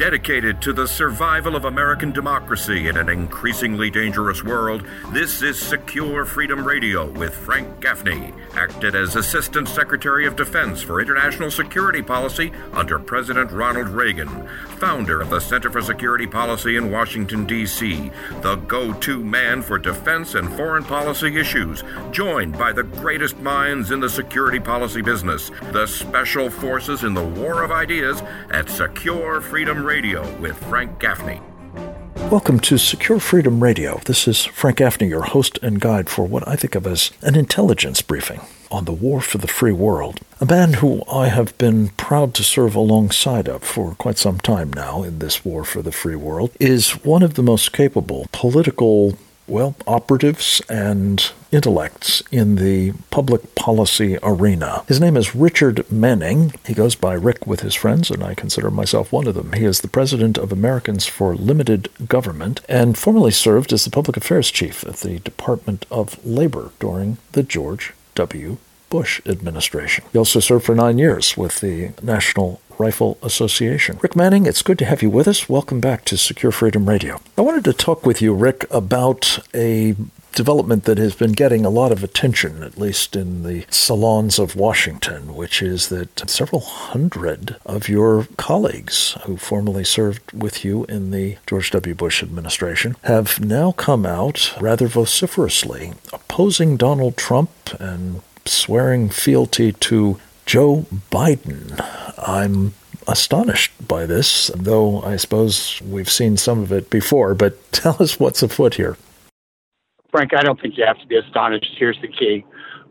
Dedicated to the survival of American democracy in an increasingly dangerous world, this is Secure Freedom Radio with Frank Gaffney, acted as Assistant Secretary of Defense for International Security Policy under President Ronald Reagan, founder of the Center for Security Policy in Washington, D.C., the go-to man for defense and foreign policy issues, joined by the greatest minds in the security policy business, the special forces in the war of ideas at Secure Freedom Radio with Frank Gaffney. Welcome to Secure Freedom Radio. This is Frank Gaffney, your host and guide for what I think of as an intelligence briefing on the war for the free world. A man who I have been proud to serve alongside of for quite some time now in this war for the free world is one of the most capable political operatives and intellects in the public policy arena. His name is Richard Manning. He goes by Rick with his friends, and I consider myself one of them. He is the president of Americans for Limited Government and formerly served as the public affairs chief at the Department of Labor during the George W. Bush administration. He also served for 9 years with the National Rifle Association. Rick Manning, it's good to have you with us. Welcome back to Secure Freedom Radio. I wanted to talk with you, Rick, about a development that has been getting a lot of attention, at least in the salons of Washington, which is that several hundred of your colleagues who formerly served with you in the George W. Bush administration have now come out rather vociferously opposing Donald Trump and swearing fealty to Joe Biden. I'm astonished by this, though I suppose we've seen some of it before, but tell us what's afoot here. Frank, I don't think you have to be astonished. Here's the key.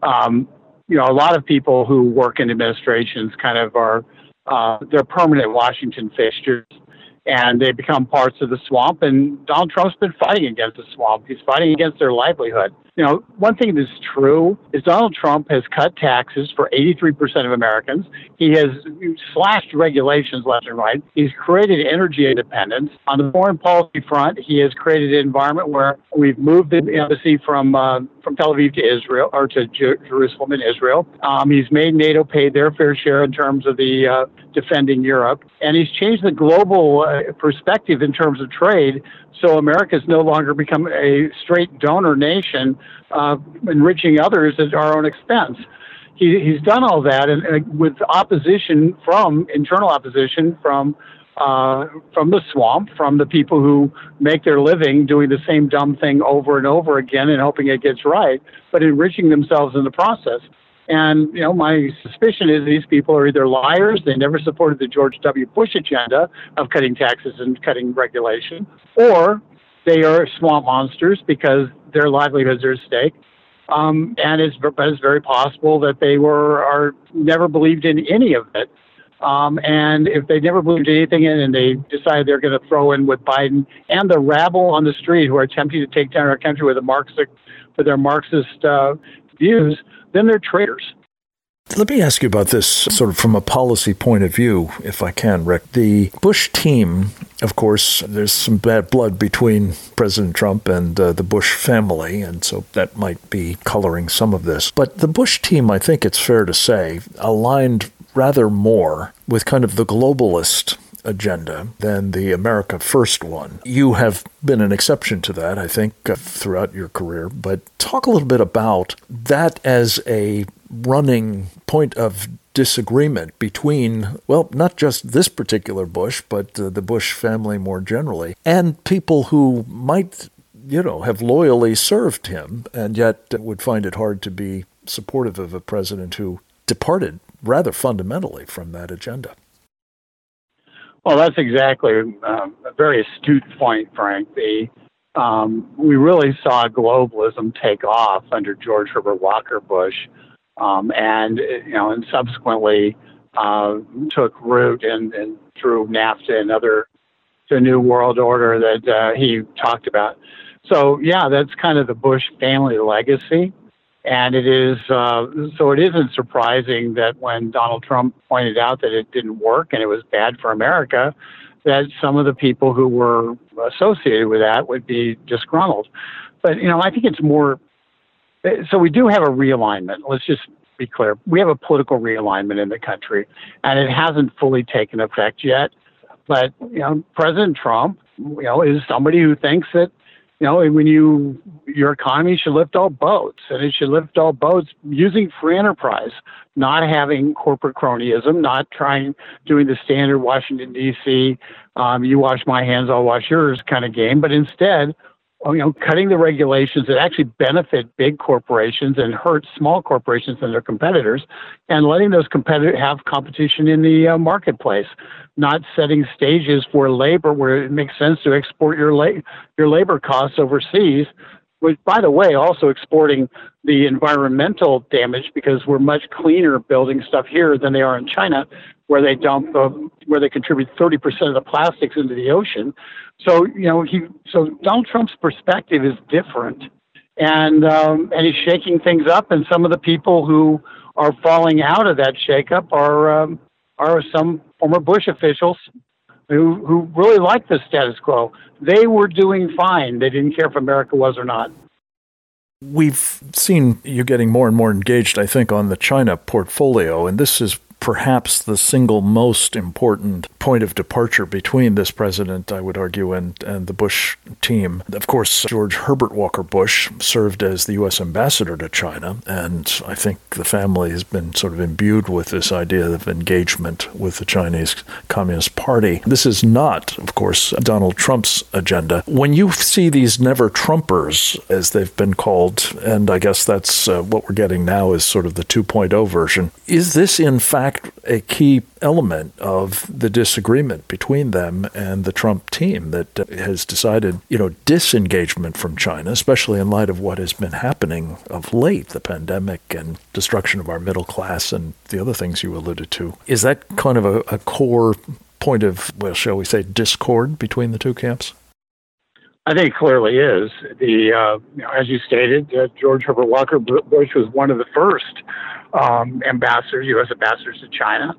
A lot of people who work in administrations kind of are, they're permanent Washington fixtures, and they become parts of the swamp, and Donald Trump's been fighting against the swamp. He's fighting against their livelihood. One thing that's true is Donald Trump has cut taxes for 83% of Americans. He has slashed regulations left and right. He's created energy independence. On the foreign policy front, he has created an environment where we've moved the embassy from Tel Aviv to Israel, or to Jerusalem in Israel. He's made NATO pay their fair share in terms of the defending Europe. And he's changed the global perspective in terms of trade. So America's no longer become a straight donor nation, enriching others at our own expense. He's done all that, and with opposition internal opposition from the swamp, from the people who make their living doing the same dumb thing over and over again and hoping it gets right, but enriching themselves in the process. And, my suspicion is these people are either liars, they never supported the George W. Bush agenda of cutting taxes and cutting regulation, or they are swamp monsters because their livelihoods are at stake. And it's very possible that they are never believed in any of it. And if they never believed anything in and they decide they're going to throw in with Biden and the rabble on the street who are attempting to take down our country with their Marxist views, then they're traitors. Let me ask you about this sort of from a policy point of view, if I can, Rick. The Bush team, of course, there's some bad blood between President Trump and the Bush family, and so that might be coloring some of this. But the Bush team, I think it's fair to say, aligned rather more with kind of the globalist agenda than the America First one. You have been an exception to that, I think, throughout your career. But talk a little bit about that as a running point of disagreement between, not just this particular Bush, but the Bush family more generally, and people who might, have loyally served him and yet would find it hard to be supportive of a president who departed rather fundamentally from that agenda. Well, that's exactly a very astute point, Frank. We really saw globalism take off under George Herbert Walker Bush, and subsequently took root and through NAFTA and the New World Order that he talked about. So, that's kind of the Bush family legacy. And it is so it isn't surprising that when Donald Trump pointed out that it didn't work and it was bad for America, that some of the people who were associated with that would be disgruntled. But, I think it's more. So we do have a realignment. Let's just be clear. We have a political realignment in the country, and it hasn't fully taken effect yet. But, President Trump, is somebody who thinks that, when your economy should lift all boats, and it should lift all boats using free enterprise, not having corporate cronyism, not doing the standard Washington, D.C., you wash my hands, I'll wash yours kind of game, but instead, cutting the regulations that actually benefit big corporations and hurt small corporations and their competitors, and letting those competitors have competition in the marketplace, not setting stages for labor where it makes sense to export your labor costs overseas, which, by the way, also exporting the environmental damage, because we're much cleaner building stuff here than they are in China, where they contribute 30% of the plastics into the ocean. So, so Donald Trump's perspective is different, and he's shaking things up. And some of the people who are falling out of that shakeup are some former Bush officials who really like the status quo. They were doing fine. They didn't care if America was or not. We've seen you getting more and more engaged, I think, on the China portfolio, and this is perhaps the single most important point of departure between this president, I would argue, and the Bush team. Of course, George Herbert Walker Bush served as the U.S. ambassador to China, and I think the family has been sort of imbued with this idea of engagement with the Chinese Communist Party. This is not, of course, Donald Trump's agenda. When you see these never-Trumpers, as they've been called, and I guess that's what we're getting now is sort of the 2.0 version, is this in fact a key element of the disagreement between them and the Trump team that has decided, disengagement from China, especially in light of what has been happening of late, the pandemic and destruction of our middle class and the other things you alluded to? Is that kind of a core point of, shall we say, discord between the two camps? I think it clearly is. As you stated, George Herbert Walker Bush was one of the first ambassadors, U.S. ambassadors to China.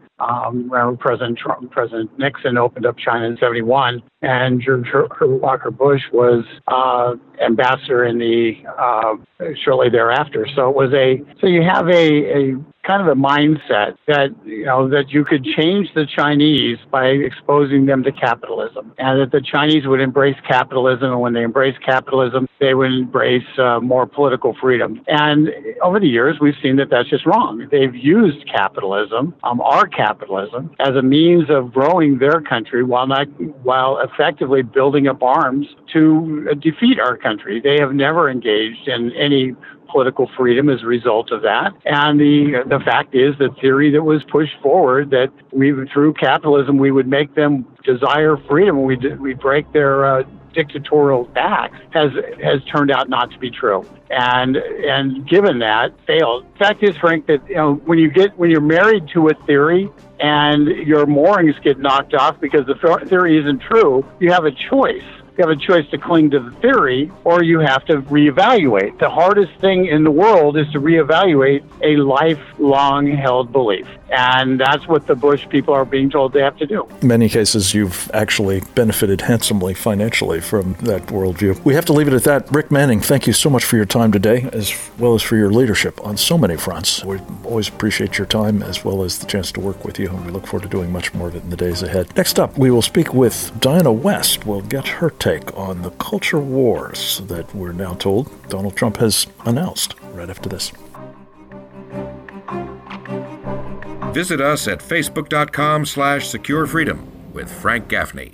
President Nixon opened up China in 1971, and George Herbert Walker Bush was ambassador in shortly thereafter. So it was so you have a kind of a mindset that that you could change the Chinese by exposing them to capitalism, and that the Chinese would embrace capitalism, and when they embrace capitalism, they would embrace more political freedom. And over the years, we've seen that that's just wrong. They've used capitalism, our capitalism, as a means of growing their country while effectively building up arms to defeat our country. They have never engaged in any political freedom as a result of that. And the fact is, the theory that was pushed forward that through capitalism we would make them desire freedom, and we break their dictatorial backs, has turned out not to be true. And given that, failed. The fact is, Frank, that when you're married to a theory and your moorings get knocked off because the theory isn't true, you have a choice. You have a choice to cling to the theory, or you have to reevaluate. The hardest thing in the world is to reevaluate a lifelong held belief. And that's what the Bush people are being told they have to do. In many cases, you've actually benefited handsomely financially from that worldview. We have to leave it at that. Rick Manning, thank you so much for your time today, as well as for your leadership on so many fronts. We always appreciate your time, as well as the chance to work with you, and we look forward to doing much more of it in the days ahead. Next up, we will speak with Diana West. We'll get her take on the culture wars that we're now told Donald Trump has announced right after this. Visit us at facebook.com/securefreedom with Frank Gaffney.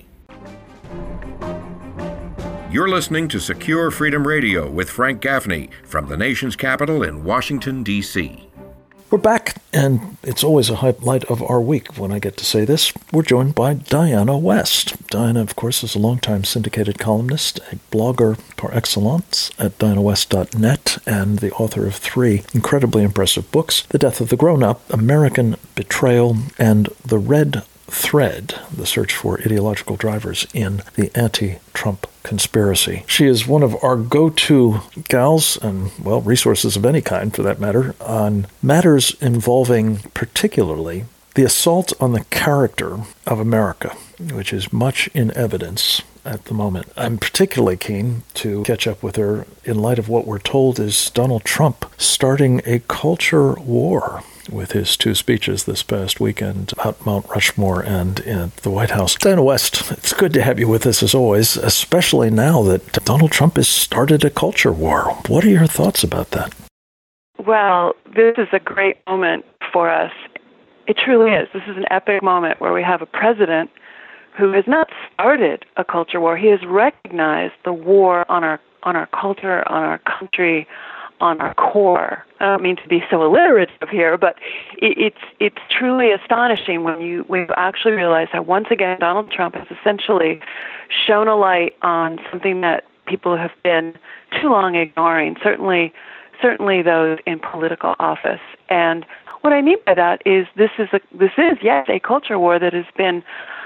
You're listening to Secure Freedom Radio with Frank Gaffney from the nation's capital in Washington, D.C. We're back, and it's always a highlight of our week when I get to say this. We're joined by Diana West. Diana, of course, is a longtime syndicated columnist, a blogger par excellence at dianawest.net, and the author of 3 incredibly impressive books: The Death of the Grown-Up, American Betrayal, and The Red Thread, the search for ideological drivers in the anti-Trump conspiracy. She is one of our go-to gals, and, resources of any kind for that matter, on matters involving particularly the assault on the character of America, which is much in evidence at the moment. I'm particularly keen to catch up with her in light of what we're told is Donald Trump starting a culture war with his two speeches this past weekend at Mount Rushmore and in the White House. Dinah West, it's good to have you with us as always, especially now that Donald Trump has started a culture war. What are your thoughts about that? Well, this is a great moment for us. It truly is. This is an epic moment where we have a president who has not started a culture war. He has recognized the war on our culture, on our country, on our core. I don't mean to be so alliterative here, but it's truly astonishing when you actually realize that once again Donald Trump has essentially shone a light on something that people have been too long ignoring. Certainly those in political office. And what I mean by that is this is yes a culture war that has been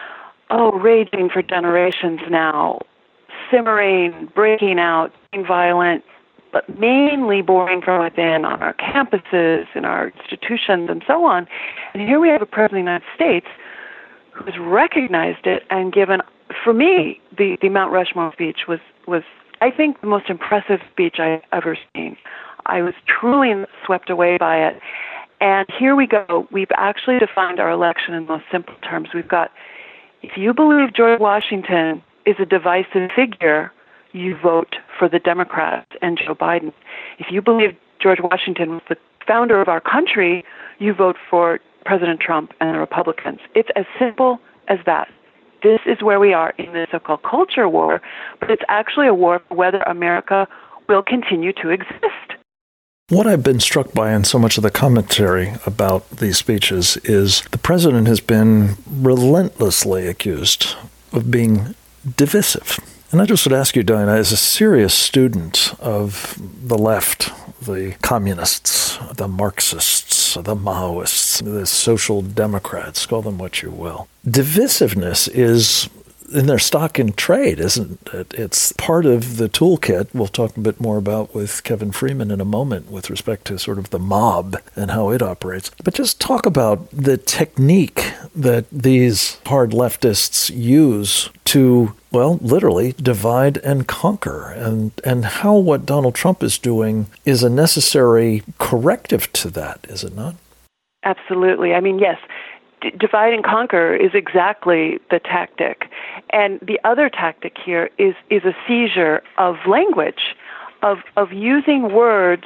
raging for generations now, simmering, breaking out, being violent, but mainly boring from within on our campuses, in our institutions, and so on. And here we have a president of the United States who has recognized it and given, for me, the Mount Rushmore speech was I think, the most impressive speech I've ever seen. I was truly swept away by it. And here we go. We've actually defined our election in the most simple terms. We've got, if you believe George Washington is a divisive figure, you vote for the Democrats and Joe Biden. If you believe George Washington was the founder of our country, you vote for President Trump and the Republicans. It's as simple as that. This is where we are in this so-called culture war, but it's actually a war for whether America will continue to exist. What I've been struck by in so much of the commentary about these speeches is the president has been relentlessly accused of being divisive. And I just would ask you, Dinah, as a serious student of the left, the communists, the Marxists, the Maoists, the social democrats, call them what you will, divisiveness is in their stock in trade, isn't it? It's part of the toolkit we'll talk a bit more about with Kevin Freeman in a moment with respect to sort of the mob and how it operates. But just talk about the technique that these hard leftists use to, well, literally divide and conquer, and how what Donald Trump is doing is a necessary corrective to that, is it not? Absolutely. I mean, yes. Divide and conquer is exactly the tactic. And the other tactic here is a seizure of language, of using words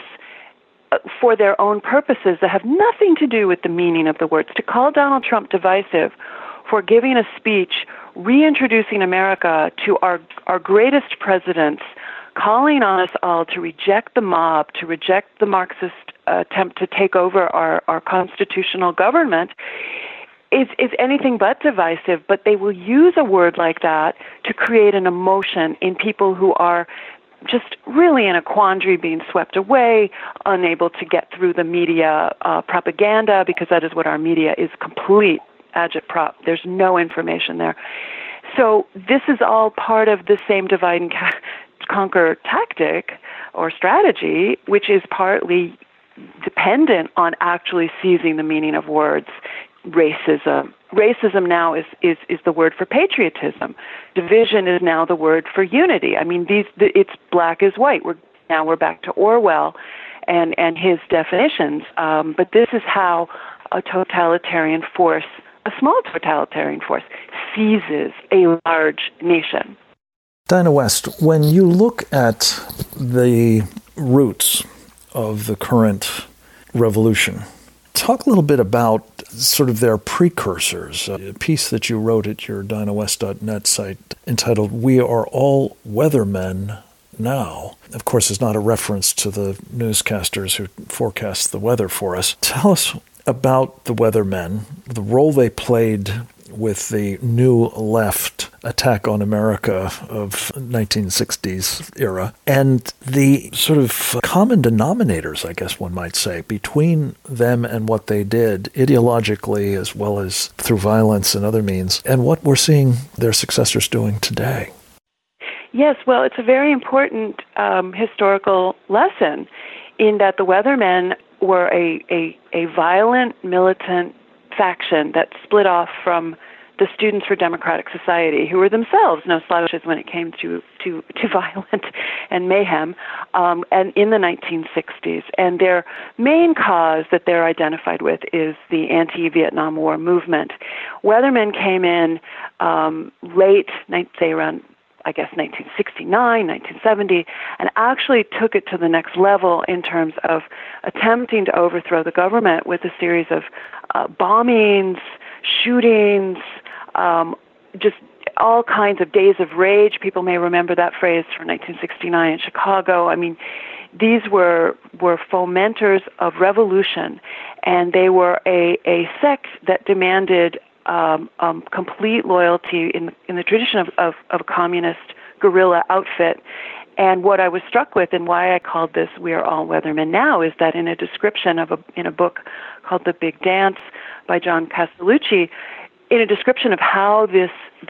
for their own purposes that have nothing to do with the meaning of the words. To call Donald Trump divisive for giving a speech reintroducing America to our greatest presidents, calling on us all to reject the mob, to reject the Marxist attempt to take over our constitutional government, is anything but divisive, but they will use a word like that to create an emotion in people who are just really in a quandary, being swept away, unable to get through the media propaganda, because that is what our media is, complete agitprop. There's no information there. So this is all part of the same divide and conquer tactic or strategy, which is partly dependent on actually seizing the meaning of words. Racism now is the word for patriotism. Division is now the word for unity. I mean, it's black is white. We're back to Orwell and his definitions. But this is how a totalitarian force, a small totalitarian force, seizes a large nation. Dinah West, when you look at the roots of the current revolution, talk a little bit about sort of their precursors. A piece that you wrote at your DinahWest.net site entitled "We Are All Weathermen Now," of course, is not a reference to the newscasters who forecast the weather for us. Tell us about the weathermen, the role they played with the new left attack on America of 1960s era, and the sort of common denominators, I guess one might say, between them and what they did ideologically as well as through violence and other means, and what we're seeing their successors doing today. Yes, well, it's a very important historical lesson in that the Weathermen were a violent, militant faction that split off from the Students for Democratic Society, who were themselves no slouches when it came to violence and mayhem, and in the 1960s. And their main cause that they're identified with is the anti-Vietnam War movement. Weathermen came in late, say around, I guess, 1969, 1970, and actually took it to the next level in terms of attempting to overthrow the government with a series of bombings, shootings, just all kinds of days of rage. People may remember that phrase from 1969 in Chicago. I mean, these were fomenters of revolution, and they were a sect that demanded complete loyalty in the tradition of a communist guerrilla outfit. And what I was struck with, and why I called this "We Are All Weathermen Now," is that in a description in a book called "The Big Dance" by John Castellucci, in a description of how this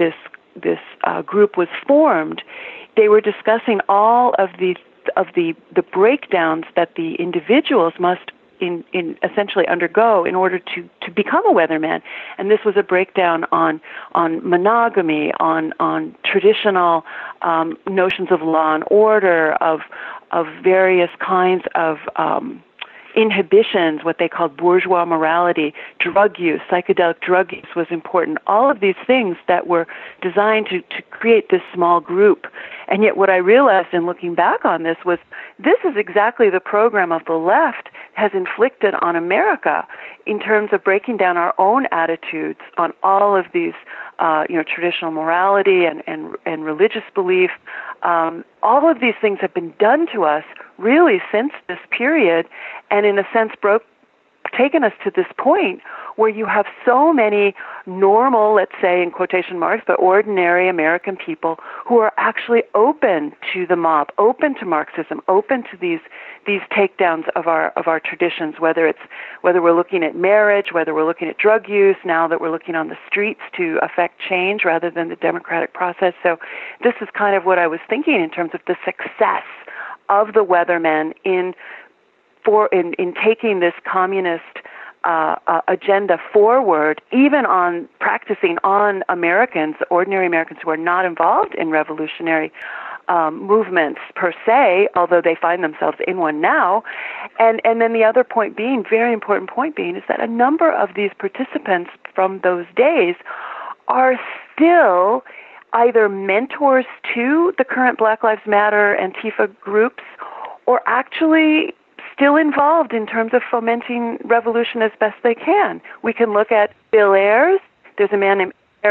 group was formed, they were discussing all of the breakdowns that the individuals must in essentially undergo in order to become a weatherman. And this was a breakdown on monogamy, on traditional notions of law and order, of various kinds of inhibitions, what they called bourgeois morality, drug use, psychedelic drug use was important. All of these things that were designed to create this small group. And yet what I realized in looking back on this was this is exactly the program of the left has inflicted on America in terms of breaking down our own attitudes on all of these, traditional morality and religious belief. All of these things have been done to us really since this period, and in a sense taken us to this point where you have so many normal, let's say in quotation marks, but ordinary American people who are actually open to the mob, open to Marxism, open to these takedowns of our traditions, whether we're looking at marriage, whether we're looking at drug use, now that we're looking on the streets to affect change rather than the democratic process. So this is kind of what I was thinking in terms of the success of the Weathermen in taking this communist agenda forward, even on practicing on Americans, ordinary Americans who are not involved in revolutionary movements per se, although they find themselves in one now. And then the other point being, very important point being, is that a number of these participants from those days are still either mentors to the current Black Lives Matter, Antifa groups, or actually still involved in terms of fomenting revolution as best they can. We can look at Bill Ayers. There's a man named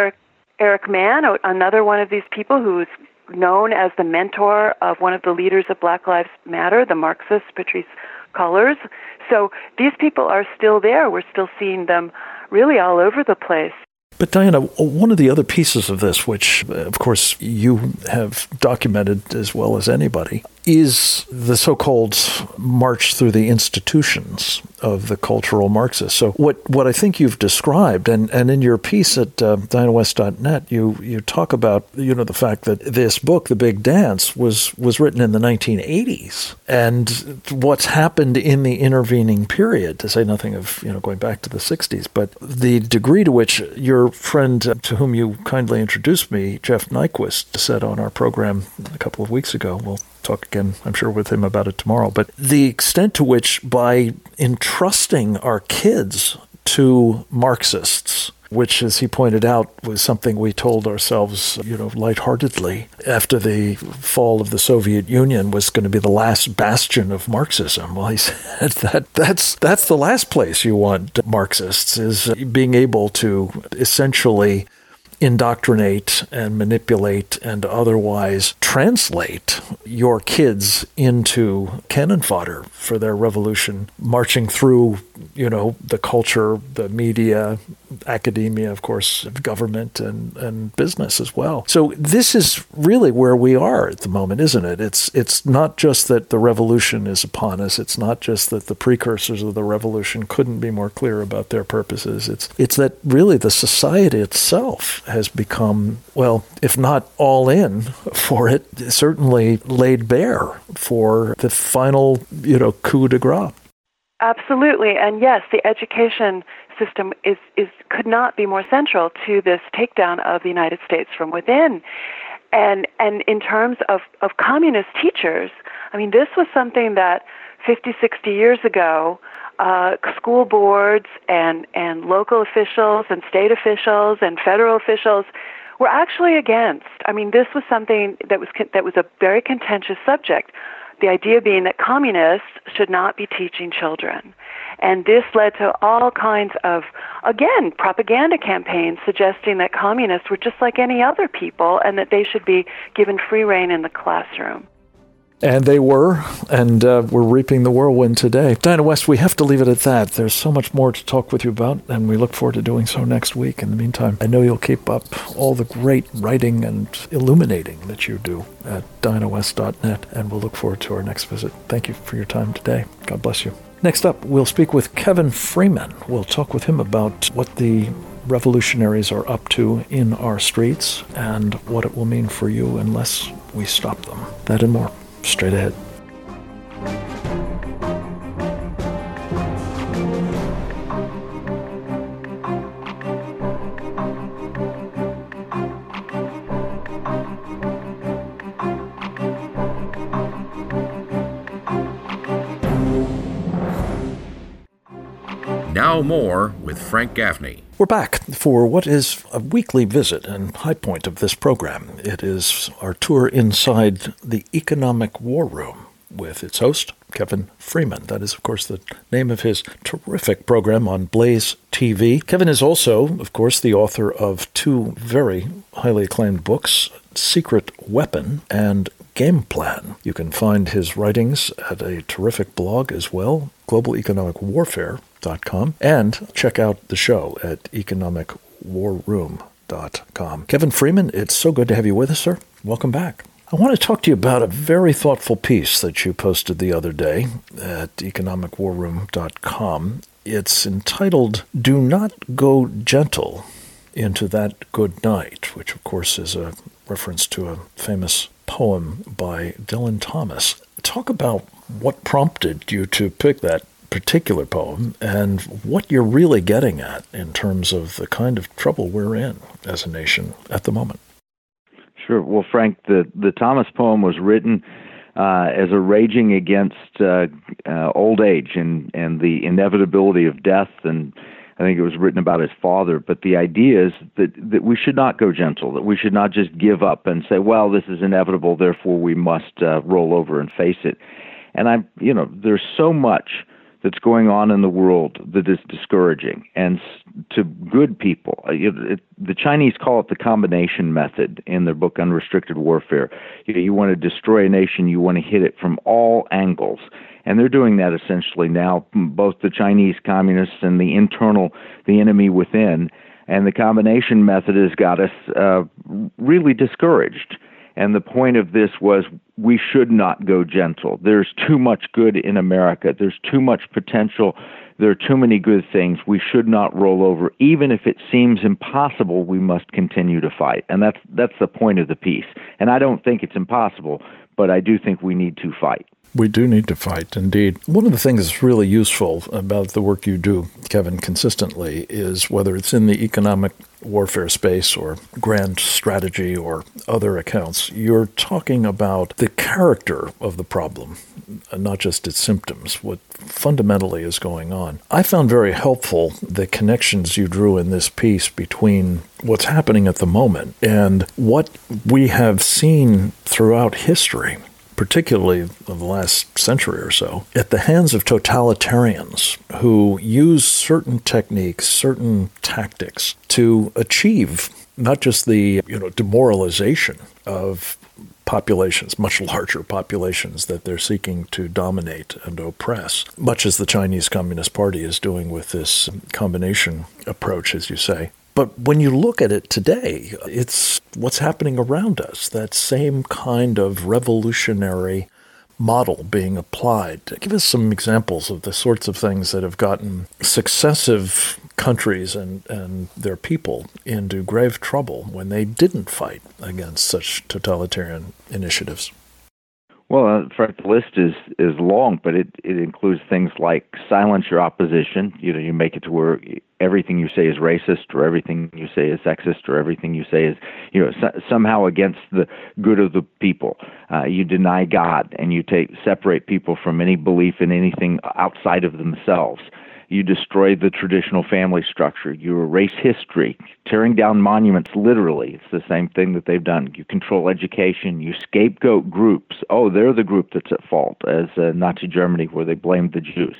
Eric Mann, another one of these people who's known as the mentor of one of the leaders of Black Lives Matter, the Marxist Patrisse Cullors. So these people are still there. We're still seeing them really all over the place. But Diana, one of the other pieces of this, which of course you have documented as well as anybody, is the so-called march through the institutions of the cultural Marxists. So what I think you've described, and in your piece at DianaWest.net, you talk about the fact that this book, The Big Dance, was written in the 1980s, and what's happened in the intervening period, to say nothing of going back to the 60s, but the degree to which your friend to whom you kindly introduced me, Jeff Nyquist, said on our program a couple of weeks ago, we'll talk again, I'm sure, with him about it tomorrow, but the extent to which by entrusting our kids to Marxists, which, as he pointed out, was something we told ourselves, lightheartedly, after the fall of the Soviet Union was going to be the last bastion of Marxism. Well, he said that's the last place you want Marxists, is being able to essentially indoctrinate and manipulate and otherwise translate your kids into cannon fodder for their revolution, marching through, the culture, the media, academia, of course, government and business as well. So this is really where we are at the moment, isn't it? It's not just that the revolution is upon us. It's not just that the precursors of the revolution couldn't be more clear about their purposes. It's that really the society itself has become, well, if not all in for it, certainly laid bare for the final, coup de grace. Absolutely. And yes, the education system could not be more central to this takedown of the United States from within. And in terms of communist teachers, I mean, this was something that 50, 60 years ago, school boards and local officials and state officials and federal officials were actually against. I mean, this was something that was a very contentious subject. The idea being that communists should not be teaching children. And this led to all kinds of, again, propaganda campaigns suggesting that communists were just like any other people and that they should be given free rein in the classroom. And they were, and we're reaping the whirlwind today. Diana West, we have to leave it at that. There's so much more to talk with you about, and we look forward to doing so next week. In the meantime, I know you'll keep up all the great writing and illuminating that you do at dianawest.net, and we'll look forward to our next visit. Thank you for your time today. God bless you. Next up, we'll speak with Kevin Freeman. We'll talk with him about what the revolutionaries are up to in our streets and what it will mean for you unless we stop them. That and more. Straight ahead. Now more with Frank Gaffney. We're back for what is a weekly visit and high point of this program. It is our tour inside the Economic War Room with its host, Kevin Freeman. That is, of course, the name of his terrific program on Blaze TV. Kevin is also, of course, the author of two very highly acclaimed books, Secret Weapon and Game Plan. You can find his writings at a terrific blog as well, globaleconomicwarfare.com, and check out the show at economicwarroom.com. Kevin Freeman, it's so good to have you with us, sir. Welcome back. I want to talk to you about a very thoughtful piece that you posted the other day at economicwarroom.com. It's entitled, Do Not Go Gentle Into That Good Night, which, of course, is a reference to a famous poem by Dylan Thomas. Talk about what prompted you to pick that particular poem and what you're really getting at in terms of the kind of trouble we're in as a nation at the moment. Sure. Well, Frank, the Thomas poem was written as a raging against old age and the inevitability of death, and I think it was written about his father. But the idea is that we should not go gentle, that we should not just give up and say, well, this is inevitable, therefore we must roll over and face it. And there's so much that's going on in the world that is discouraging. And to good people, the Chinese call it the combination method in their book Unrestricted Warfare. You want to destroy a nation, you want to hit it from all angles. And they're doing that essentially now, both the Chinese communists and the enemy within. And the combination method has got us really discouraged. And the point of this was we should not go gentle. There's too much good in America. There's too much potential. There are too many good things. We should not roll over. Even if it seems impossible, we must continue to fight. And that's the point of the piece. And I don't think it's impossible, but I do think we need to fight. We do need to fight, indeed. One of the things that's really useful about the work you do, Kevin, consistently is whether it's in the economic warfare space or grand strategy or other accounts, you're talking about the character of the problem, not just its symptoms, what fundamentally is going on. I found very helpful the connections you drew in this piece between what's happening at the moment and what we have seen throughout history, particularly of the last century or so, at the hands of totalitarians who use certain techniques, certain tactics to achieve not just the demoralization of populations, much larger populations that they're seeking to dominate and oppress, much as the Chinese Communist Party is doing with this combination approach, as you say. But when you look at it today, it's what's happening around us, that same kind of revolutionary model being applied. Give us some examples of the sorts of things that have gotten successive countries and their people into grave trouble when they didn't fight against such totalitarian initiatives. Well, in fact, the list is long, but it includes things like silence your opposition. You make it to where everything you say is racist, or everything you say is sexist, or everything you say is somehow against the good of the people. You deny God, and you separate people from any belief in anything outside of themselves. You destroy the traditional family structure. You erase history, tearing down monuments literally. It's the same thing that they've done. You control education. You scapegoat groups. Oh, they're the group that's at fault, as Nazi Germany, where they blamed the Jews.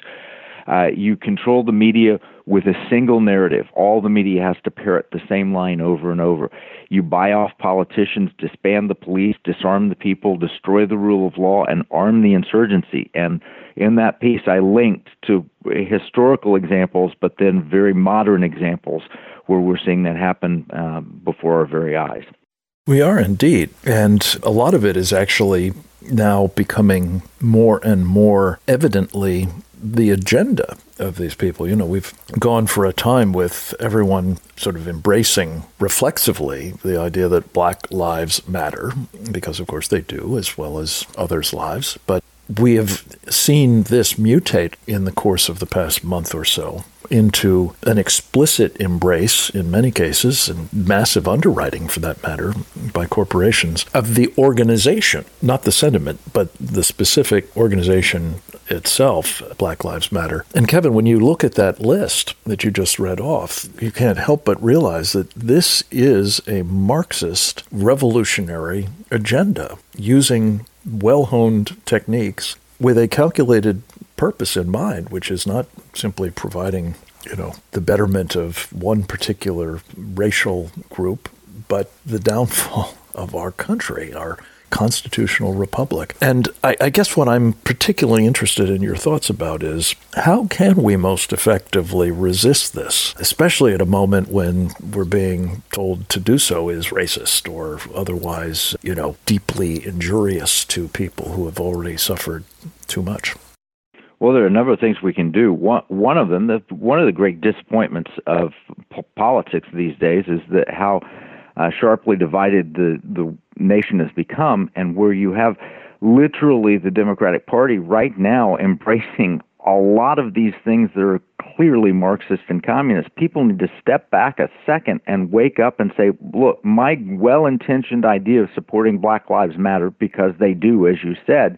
You control the media with a single narrative. All the media has to parrot the same line over and over. You buy off politicians, disband the police, disarm the people, destroy the rule of law, and arm the insurgency. And in that piece, I linked to historical examples, but then very modern examples where we're seeing that happen before our very eyes. We are indeed. And a lot of it is actually now becoming more and more evidently the agenda of these people. We've gone for a time with everyone sort of embracing reflexively the idea that Black lives matter, because of course they do, as well as others' lives. But we have seen this mutate in the course of the past month or so into an explicit embrace, in many cases, and massive underwriting for that matter, by corporations, of the organization, not the sentiment, but the specific organization itself, Black Lives Matter. And Kevin, when you look at that list that you just read off, you can't help but realize that this is a Marxist revolutionary agenda using well-honed techniques with a calculated purpose in mind, which is not simply providing, the betterment of one particular racial group, but the downfall of our country, our constitutional republic. And I guess what I'm particularly interested in your thoughts about is how can we most effectively resist this, especially at a moment when we're being told to do so is racist or otherwise, deeply injurious to people who have already suffered too much? Well, there are a number of things we can do. One of them, one of the great disappointments of politics these days is that how sharply divided the nation has become, and where you have literally the Democratic Party right now embracing a lot of these things that are clearly Marxist and communist. People need to step back a second and wake up and say, look, my well-intentioned idea of supporting Black Lives Matter, because they do, as you said,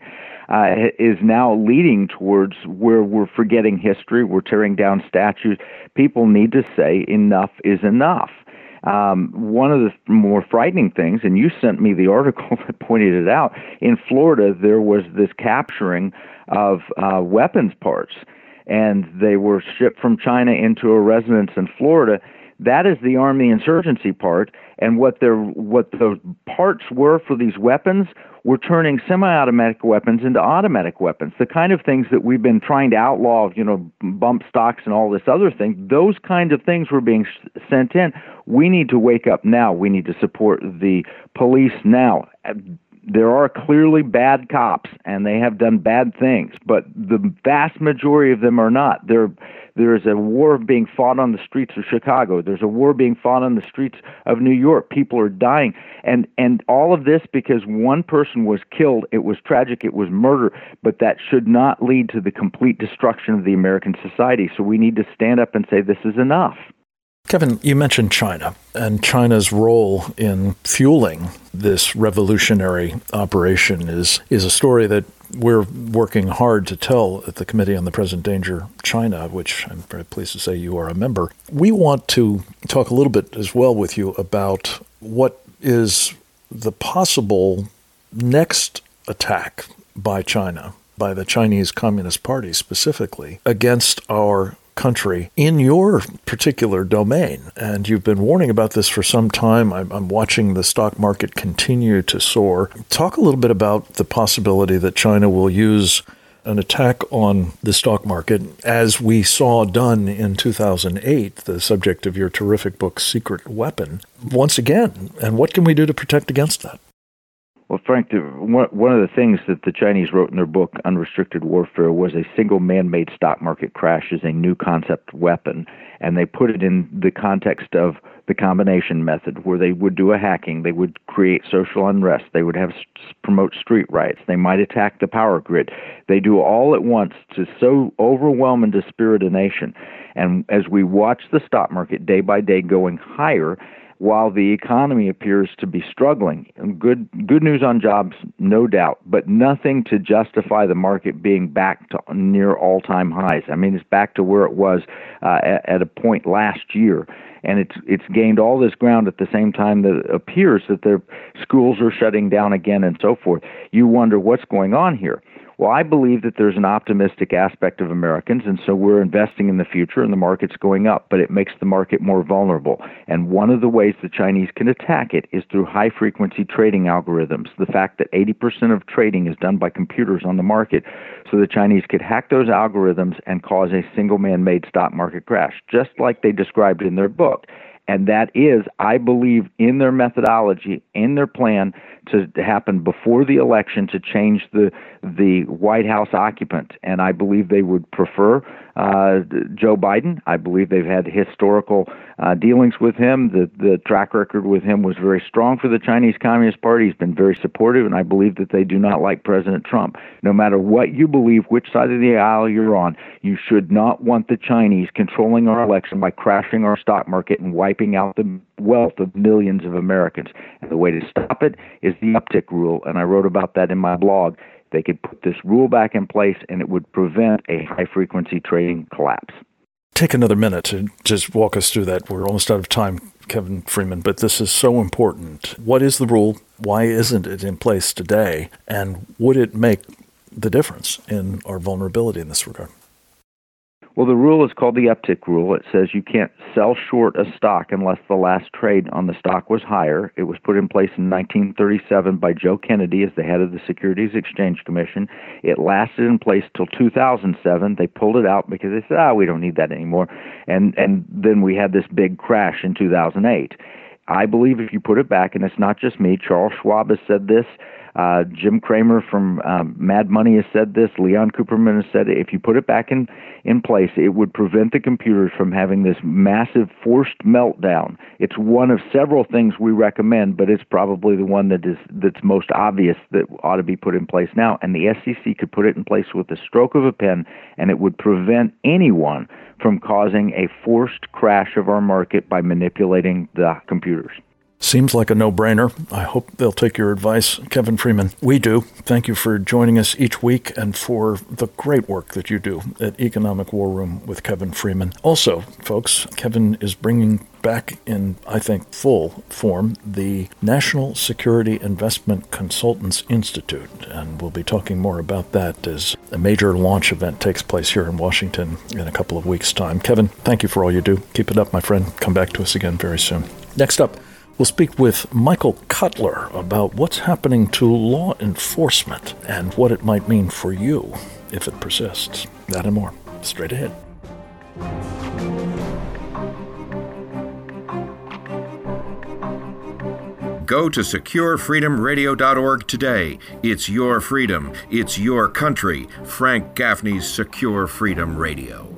is now leading towards where we're forgetting history, we're tearing down statues. People need to say enough is enough. One of the more frightening things, and you sent me the article that pointed it out, in Florida there was this capturing of weapons parts, and they were shipped from China into a residence in Florida. That is the armed insurgency part, and what the parts were for these weapons were turning semi-automatic weapons into automatic weapons. The kind of things that we've been trying to outlaw, bump stocks and all this other thing, those kind of things were being sent in. We need to wake up now. We need to support the police now. There are clearly bad cops, and they have done bad things, but the vast majority of them are not. There is a war being fought on the streets of Chicago. There's a war being fought on the streets of New York. People are dying. And all of this because one person was killed. It was tragic. It was murder. But that should not lead to the complete destruction of the American society. So we need to stand up and say this is enough. Kevin, you mentioned China and China's role in fueling this revolutionary operation is a story that we're working hard to tell at the Committee on the Present Danger China, which I'm very pleased to say you are a member. We want to talk a little bit as well with you about what is the possible next attack by China, by the Chinese Communist Party specifically, against our country in your particular domain. And you've been warning about this for some time. I'm watching the stock market continue to soar. Talk a little bit about the possibility that China will use an attack on the stock market, as we saw done in 2008, the subject of your terrific book, Secret Weapon, once again. And what can we do to protect against that? Well, Frank, one of the things that the Chinese wrote in their book, Unrestricted Warfare, was a single man-made stock market crash is a new concept weapon. And they put it in the context of the combination method, where they would do a hacking, they would create social unrest, they would promote street riots, they might attack the power grid. They do all at once to so overwhelm and dispirit a nation. And as we watch the stock market day by day going higher, while the economy appears to be struggling, good news on jobs, no doubt, but nothing to justify the market being back to near all-time highs. I mean, it's back to where it was at a point last year, and it's gained all this ground at the same time that it appears that their schools are shutting down again and so forth. You wonder what's going on here. Well, I believe that there's an optimistic aspect of Americans, and so we're investing in the future, and the market's going up, but it makes the market more vulnerable. And one of the ways the Chinese can attack it is through high-frequency trading algorithms, the fact that 80% of trading is done by computers on the market. So the Chinese could hack those algorithms and cause a single man-made stock market crash, just like they described in their book. And that is, I believe, in their methodology, in their plan to happen before the election to change the White House occupant. And I believe they would prefer Joe Biden. I believe they've had historical dealings with him. The track record with him was very strong for the Chinese Communist Party. He's been very supportive, and I believe that they do not like President Trump. No matter what you believe, which side of the aisle you're on, you should not want the Chinese controlling our election by crashing our stock market and wiping out the wealth of millions of Americans. And the way to stop it is the uptick rule, and I wrote about that in my blog. They could put this rule back in place, and it would prevent a high-frequency trading collapse. Take another minute to just walk us through that. We're almost out of time, Kevin Freeman, but this is so important. What is the rule? Why isn't it in place today? And would it make the difference in our vulnerability in this regard? Well, the rule is called the uptick rule. It says you can't sell short a stock unless the last trade on the stock was higher. It was put in place in 1937 by Joe Kennedy as the head of the Securities Exchange Commission. It lasted in place till 2007. They pulled it out because they said, we don't need that anymore. And then we had this big crash in 2008. I believe if you put it back, and it's not just me, Charles Schwab has said this, Jim Cramer from Mad Money has said this, Leon Cooperman has said it. If you put it back in place, it would prevent the computers from having this massive forced meltdown. It's one of several things we recommend, but it's probably the one that's most obvious that ought to be put in place now. And the SEC could put it in place with the stroke of a pen, and it would prevent anyone from causing a forced crash of our market by manipulating the computers. Seems like a no-brainer. I hope they'll take your advice, Kevin Freeman. We do. Thank you for joining us each week and for the great work that you do at Economic War Room with Kevin Freeman. Also, folks, Kevin is bringing back in, I think, full form, the National Security Investment Consultants Institute, and we'll be talking more about that as a major launch event takes place here in Washington in a couple of weeks' time. Kevin, thank you for all you do. Keep it up, my friend. Come back to us again very soon. Next up, we'll speak with Michael Cutler about what's happening to law enforcement and what it might mean for you if it persists. That and more, straight ahead. Go to SecureFreedomRadio.org today. It's your freedom. It's your country. Frank Gaffney's Secure Freedom Radio.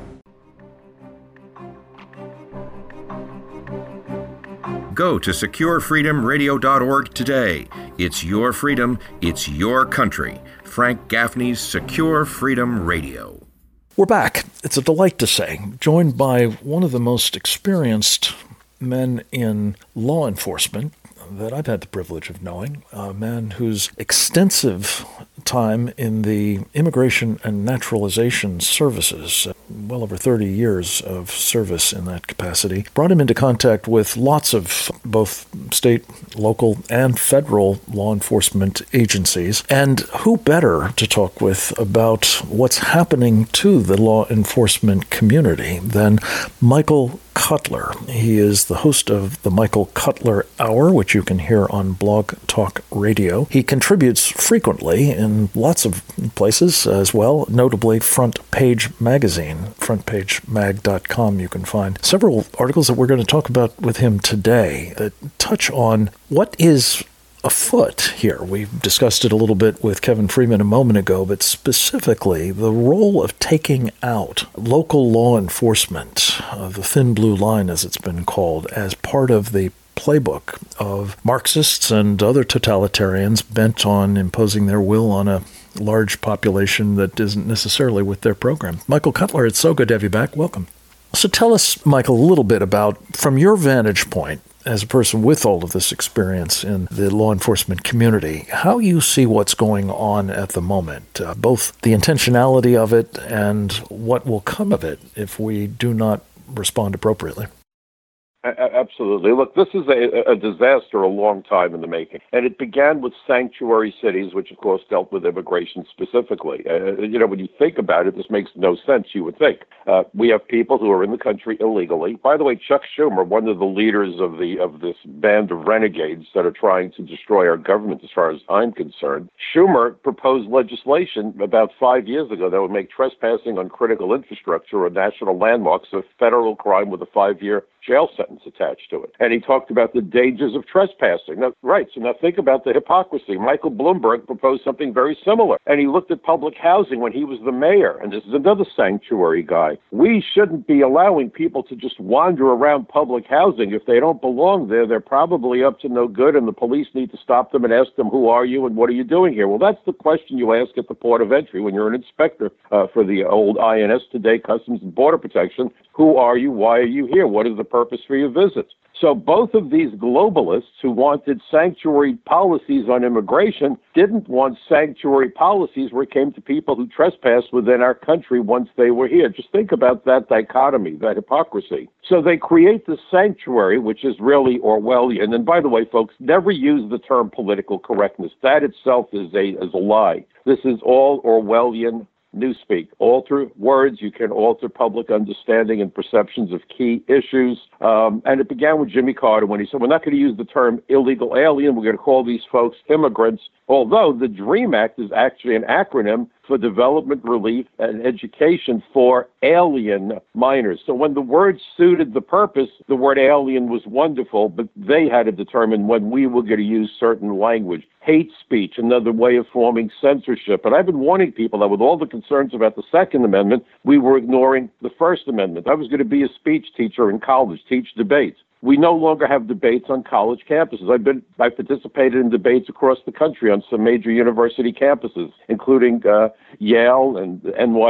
Go to SecureFreedomRadio.org today. It's your freedom. It's your country. Frank Gaffney's Secure Freedom Radio. We're back. It's a delight to say, joined by one of the most experienced men in law enforcement that I've had the privilege of knowing, a man whose extensive time in the Immigration and Naturalization Services, well over 30 years of service in that capacity, brought him into contact with lots of both state, local, and federal law enforcement agencies. And who better to talk with about what's happening to the law enforcement community than Michael Cutler. He is the host of the Michael Cutler Hour, which you can hear on Blog Talk Radio. He contributes frequently in lots of places as well, notably Front Page Magazine, frontpagemag.com. You can find several articles that we're going to talk about with him today that touch on what is afoot here. We discussed it a little bit with Kevin Freeman a moment ago, but specifically the role of taking out local law enforcement, the thin blue line as it's been called, as part of the playbook of Marxists and other totalitarians bent on imposing their will on a large population that isn't necessarily with their program. Michael Cutler, it's so good to have you back. Welcome. So tell us, Michael, a little bit about, from your vantage point, as a person with all of this experience in the law enforcement community, how you see what's going on at the moment, both the intentionality of it and what will come of it if we do not respond appropriately. Absolutely. Look, this is a disaster a long time in the making. And it began with sanctuary cities, which, of course, dealt with immigration specifically. When you think about it, this makes no sense, you would think. We have people who are in the country illegally. By the way, Chuck Schumer, one of the leaders of this band of renegades that are trying to destroy our government, as far as I'm concerned, Schumer proposed legislation about 5 years ago that would make trespassing on critical infrastructure or national landmarks a federal crime with a 5-year jail sentence attached to it. And he talked about the dangers of trespassing. Now think about the hypocrisy. Michael Bloomberg proposed something very similar. And he looked at public housing when he was the mayor. And this is another sanctuary guy. We shouldn't be allowing people to just wander around public housing. If they don't belong there, they're probably up to no good, and the police need to stop them and ask them, who are you and what are you doing here? Well, that's the question you ask at the port of entry when you're an inspector for the old INS, today Customs and Border Protection. Who are you? Why are you here? What is the purpose for your visit? So both of these globalists who wanted sanctuary policies on immigration didn't want sanctuary policies where it came to people who trespassed within our country once they were here. Just think about that dichotomy, that hypocrisy. So they create the sanctuary, which is really Orwellian. And by the way, folks, never use the term political correctness. That itself is a lie. This is all Orwellian newspeak. Alter words, you can alter public understanding and perceptions of key issues. And it began with Jimmy Carter when he said, we're not going to use the term illegal alien, we're going to call these folks immigrants, although the DREAM Act is actually an acronym for Development, Relief, and Education for Alien Minors. So when the word suited the purpose, the word alien was wonderful, but they had to determine when we were going to use certain language. Hate speech, another way of forming censorship. And I've been warning people that with all the concerns about the Second Amendment, we were ignoring the First Amendment. I was going to be a speech teacher in college, teach debates. We no longer have debates on college campuses. I've participated in debates across the country on some major university campuses, including Yale and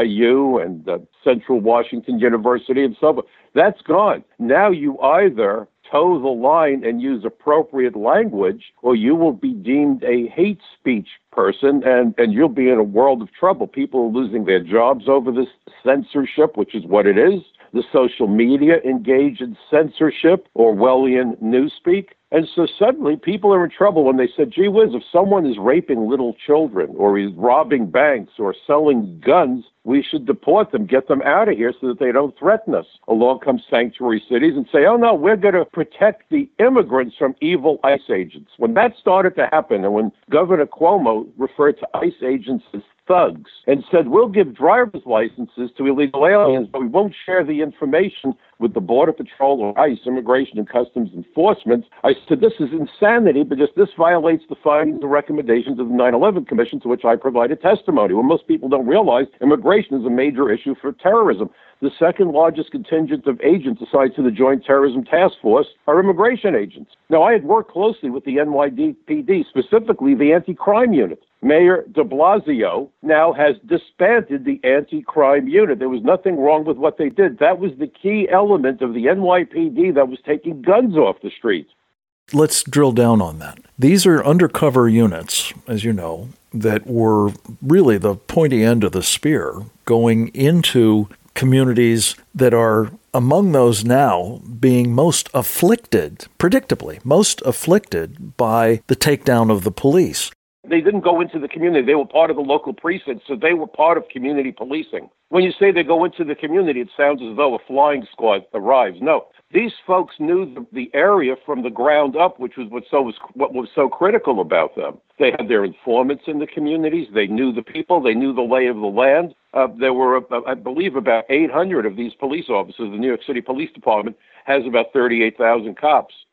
NYU and Central Washington University and so forth. That's gone. Now you either toe the line and use appropriate language, or you will be deemed a hate speech person, and you'll be in a world of trouble. People are losing their jobs over this censorship, which is what it is. The social media engage in censorship, Orwellian newspeak. And so suddenly people are in trouble when they said, gee whiz, if someone is raping little children or he's robbing banks or selling guns, we should deport them, get them out of here so that they don't threaten us. Along come sanctuary cities and say, oh, no, we're going to protect the immigrants from evil ICE agents. When that started to happen, and when Governor Cuomo referred to ICE agents as thugs and said, we'll give driver's licenses to illegal aliens, but we won't share the information with the Border Patrol or ICE, Immigration and Customs Enforcement, I said, this is insanity because this violates the findings and recommendations of the 9/11 Commission, to which I provided testimony. Well, most people don't realize immigration is a major issue for terrorism. The second largest contingent of agents assigned to the Joint Terrorism Task Force are immigration agents. Now, I had worked closely with the NYPD, specifically the anti-crime unit. Mayor de Blasio now has disbanded the anti-crime unit. There was nothing wrong with what they did. That was the key element of the NYPD that was taking guns off the streets. Let's drill down on that. These are undercover units, as you know, that were really the pointy end of the spear going into communities that are among those now being most afflicted, predictably, most afflicted by the takedown of the police. They didn't go into the community. They were part of the local precinct, so they were part of community policing. When you say they go into the community, it sounds as though a flying squad arrives. No, these folks knew the area from the ground up, which was what was so critical about them. They had their informants in the communities. They knew the people. They knew the lay of the land. There were, I believe, about 800 of these police officers. The New York City Police Department has about 38,000 cops.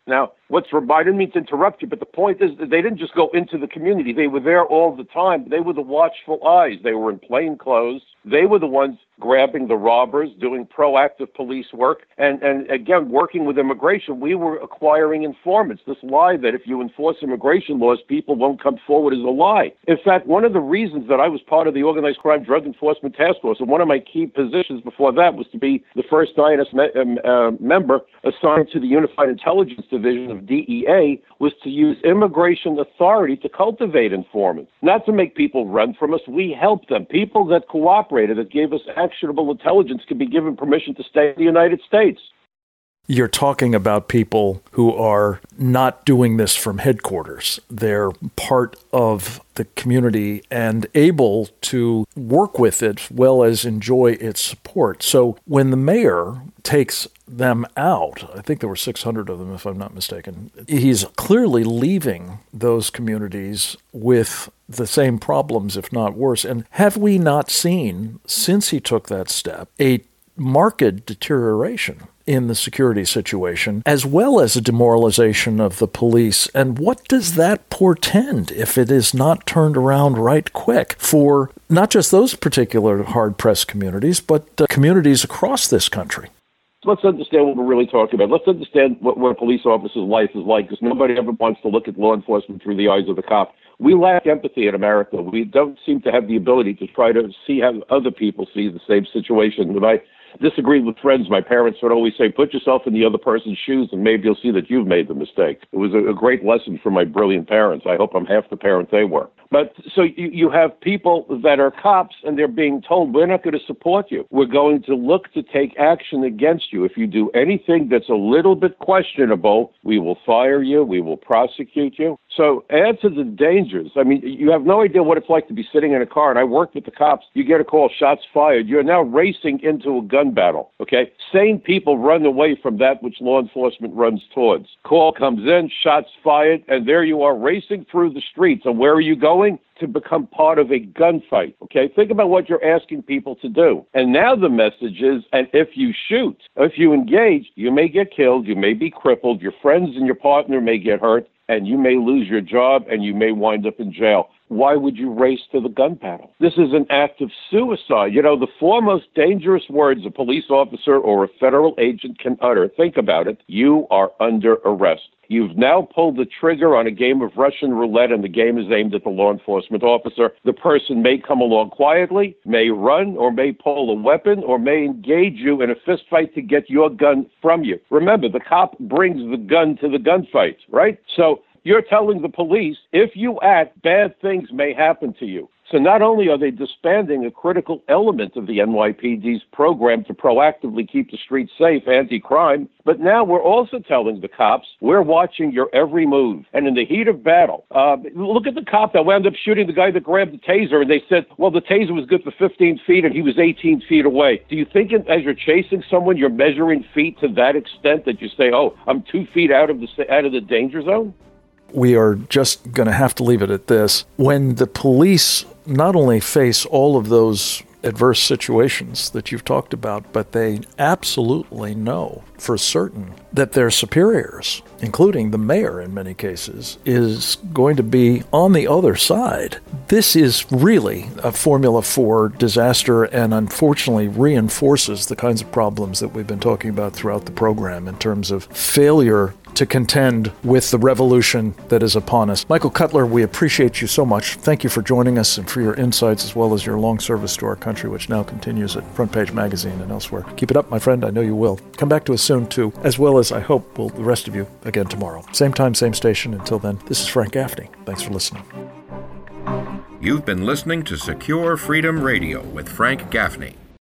Now, what's I didn't mean to interrupt you, but the point is that they didn't just go into the community. They were there all the time. They were the watchful eyes. They were in plain clothes. They were the ones grabbing the robbers, doing proactive police work, and again, working with immigration. We were acquiring informants. This lie that if you enforce immigration laws, people won't come forward is a lie. In fact, one of the reasons that I was part of the Organized Crime Drug Enforcement Task Force, and one of my key positions before that was to be the first INS member assigned to the Unified Intelligence Division of DEA, was to use immigration authority to cultivate informants, not to make people run from us. We helped them. People that cooperated, that gave us actionable intelligence, could be given permission to stay in the United States. You're talking about people who are not doing this from headquarters. They're part of the community and able to work with it as well as enjoy its support. So when the mayor takes them out, I think there were 600 of them, if I'm not mistaken, he's clearly leaving those communities with the same problems, if not worse. And have we not seen, since he took that step, a marked deterioration in the security situation, as well as a demoralization of the police? And what does that portend if it is not turned around right quick for not just those particular hard-pressed communities, but communities across this country? Let's understand what we're really talking about. Let's understand what a police officer's life is like, because nobody ever wants to look at law enforcement through the eyes of the cop. We lack empathy in America. We don't seem to have the ability to try to see how other people see the same situation. When I disagreed with friends, my parents would always say, put yourself in the other person's shoes and maybe you'll see that you've made the mistake. It was a great lesson for my brilliant parents. I hope I'm half the parent they were. But so you have people that are cops and they're being told, we're not going to support you. We're going to look to take action against you. If you do anything that's a little bit questionable, we will fire you. We will prosecute you. So add to the dangers. I mean, you have no idea what it's like to be sitting in a car. And I worked with the cops. You get a call, shots fired. You're now racing into a gun battle. Okay. Sane people run away from that which law enforcement runs towards. Call comes in, shots fired, and there you are racing through the streets. And where are you going? To become part of a gunfight. Okay, think about what you're asking people to do. And now the message is, and if you shoot, if you engage, you may get killed, you may be crippled, your friends and your partner may get hurt, and you may lose your job, and you may wind up in jail. Why would you race to the gun battle? This is an act of suicide. You know, the four most dangerous words a police officer or a federal agent can utter, think about it, you are under arrest. You've now pulled the trigger on a game of Russian roulette, and the game is aimed at the law enforcement officer. The person may come along quietly, may run, or may pull a weapon, or may engage you in a fist fight to get your gun from you. Remember, the cop brings the gun to the gunfight, right? So you're telling the police, if you act, bad things may happen to you. So not only are they disbanding a critical element of the NYPD's program to proactively keep the streets safe, anti-crime, but now we're also telling the cops, we're watching your every move. And in the heat of battle, look at the cop that wound up shooting the guy that grabbed the taser, and they said, well, the taser was good for 15 feet and he was 18 feet away. Do you think as you're chasing someone, you're measuring feet to that extent that you say, oh, I'm 2 feet out of the danger zone? We are just going to have to leave it at this. When the police not only face all of those adverse situations that you've talked about, but they absolutely know for certain that their superiors, including the mayor in many cases, is going to be on the other side. This is really a formula for disaster and unfortunately reinforces the kinds of problems that we've been talking about throughout the program in terms of failure to contend with the revolution that is upon us. Michael Cutler, we appreciate you so much. Thank you for joining us and for your insights as well as your long service to our country, which now continues at Front Page Magazine and elsewhere. Keep it up, my friend. I know you will. Come back to us soon, too, as well as I hope will the rest of you again tomorrow. Same time, same station. Until then, this is Frank Gaffney. Thanks for listening. You've been listening to Secure Freedom Radio with Frank Gaffney.